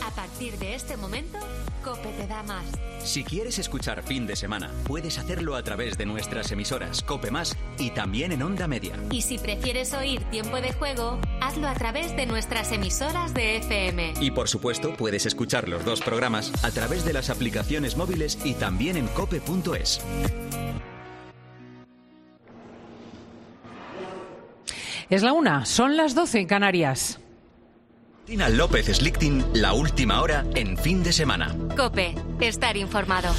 A partir de este momento, COPE te da más. Si quieres escuchar Fin de Semana, puedes hacerlo a través de nuestras emisoras COPE Más y también en Onda Media. Y si prefieres oír Tiempo de Juego, hazlo a través de nuestras emisoras de FM. Y por supuesto, puedes escuchar los dos programas a través de las aplicaciones móviles y también en cope.es. Es la 1, son las 12 en Canarias. Tina López Slichting, la última hora en Fin de Semana. COPE, estar informado.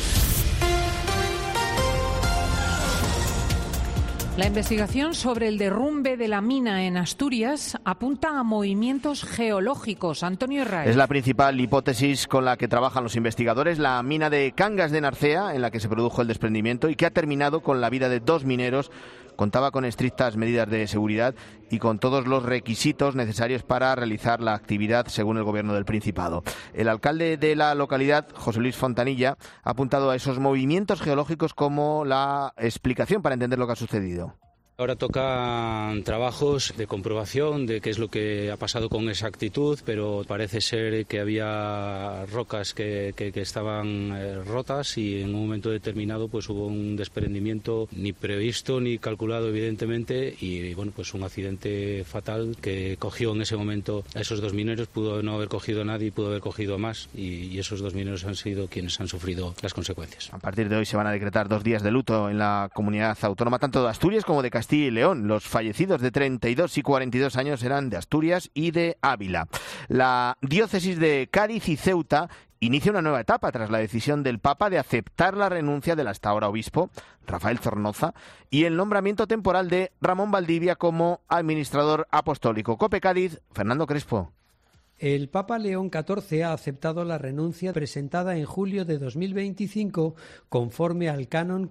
La investigación sobre el derrumbe de la mina en Asturias apunta a movimientos geológicos. Antonio Herraiz. Es la principal hipótesis con la que trabajan los investigadores. La mina de Cangas de Narcea, en la que se produjo el desprendimiento y que ha terminado con la vida de 2 mineros, contaba con estrictas medidas de seguridad y con todos los requisitos necesarios para realizar la actividad, según el Gobierno del Principado. El alcalde de la localidad, José Luis Fontanilla, ha apuntado a esos movimientos geológicos como la explicación para entender lo que ha sucedido. Ahora tocan trabajos de comprobación de qué es lo que ha pasado con exactitud, pero parece ser que había rocas que estaban rotas y en un momento determinado pues hubo un desprendimiento ni previsto ni calculado evidentemente y bueno, pues un accidente fatal que cogió en ese momento a esos 2 mineros. Pudo no haber cogido a nadie, pudo haber cogido a más y esos 2 mineros han sido quienes han sufrido las consecuencias. A partir de hoy se van a decretar 2 días de luto en la comunidad autónoma tanto de Asturias como de Castilla y León. Los fallecidos de 32 y 42 años eran de Asturias y de Ávila. La diócesis de Cádiz y Ceuta inicia una nueva etapa tras la decisión del Papa de aceptar la renuncia del hasta ahora obispo, Rafael Zornoza, y el nombramiento temporal de Ramón Valdivia como administrador apostólico. COPE Cádiz, Fernando Crespo. El Papa León XIV ha aceptado la renuncia presentada en julio de 2025 conforme al canon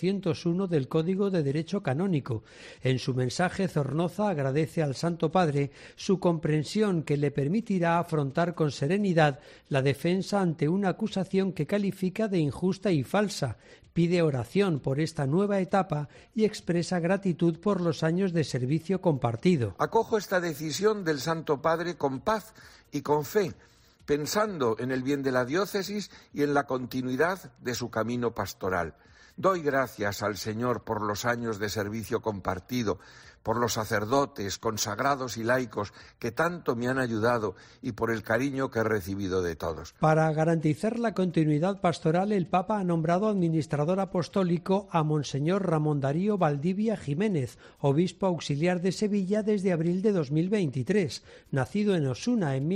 401 del Código de Derecho Canónico. En su mensaje, Zornoza agradece al Santo Padre su comprensión que le permitirá afrontar con serenidad la defensa ante una acusación que califica de injusta y falsa. Pide oración por esta nueva etapa y expresa gratitud por los años de servicio compartido. Acojo esta decisión del Santo Padre con paz y con fe, pensando en el bien de la diócesis y en la continuidad de su camino pastoral. Doy gracias al Señor por los años de servicio compartido, por los sacerdotes, consagrados y laicos que tanto me han ayudado y por el cariño que he recibido de todos. Para garantizar la continuidad pastoral, el Papa ha nombrado administrador apostólico a Monseñor Ramón Darío Valdivia Jiménez, obispo auxiliar de Sevilla desde abril de 2023. Nacido en Osuna en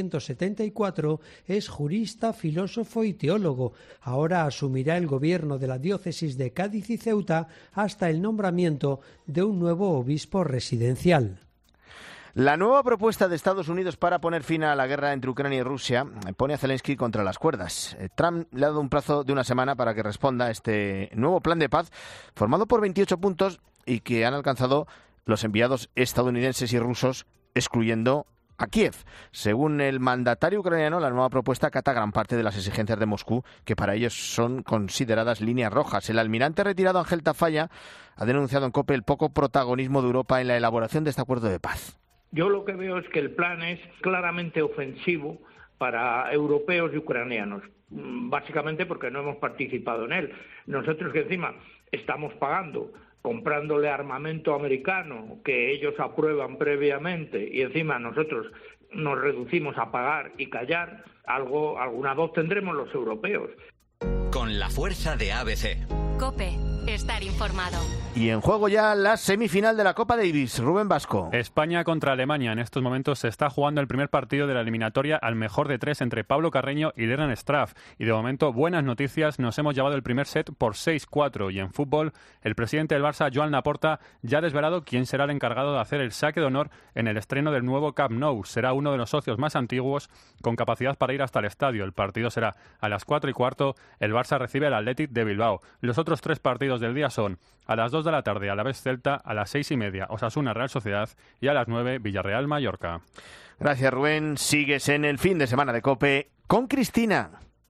1974, es jurista, filósofo y teólogo. Ahora asumirá el gobierno de la diócesis de Cádiz y Ceuta hasta el nombramiento de un nuevo obispo residencial. La nueva propuesta de Estados Unidos para poner fin a la guerra entre Ucrania y Rusia pone a Zelensky contra las cuerdas. Trump le ha dado un plazo de 1 semana para que responda a este nuevo plan de paz formado por 28 puntos y que han alcanzado los enviados estadounidenses y rusos, excluyendo a Kiev. Según el mandatario ucraniano, la nueva propuesta acata gran parte de las exigencias de Moscú, que para ellos son consideradas líneas rojas. El almirante retirado Ángel Tafalla ha denunciado en COPE el poco protagonismo de Europa en la elaboración de este acuerdo de paz. Yo lo que veo es que el plan es claramente ofensivo para europeos y ucranianos, básicamente porque no hemos participado en él. Nosotros que encima estamos pagando, comprándole armamento americano que ellos aprueban previamente y encima nosotros nos reducimos a pagar y callar, alguna voz tendremos los europeos. Con la fuerza de ABC. COPE, estar informado. Y en juego ya la semifinal de la Copa Davis. Rubén Vasco. España contra Alemania. En estos momentos se está jugando el primer partido de la eliminatoria al mejor de 3 entre Pablo Carreño y Lernan Straff. Y de momento, buenas noticias. Nos hemos llevado el primer set por 6-4. Y en fútbol, el presidente del Barça, Joan Laporta, ya ha desvelado quién será el encargado de hacer el saque de honor en el estreno del nuevo Camp Nou. Será uno de los socios más antiguos con capacidad para ir hasta el estadio. El partido será a las 4:15. El Barça recibe al Athletic de Bilbao. Los otros 3 partidos del día son a las 2 de la tarde Alavés Celta, a las 6:30 Osasuna Real Sociedad y a las 9 Villarreal Mallorca. Gracias, Rubén. Sigues en el fin de semana de COPE con Cristina.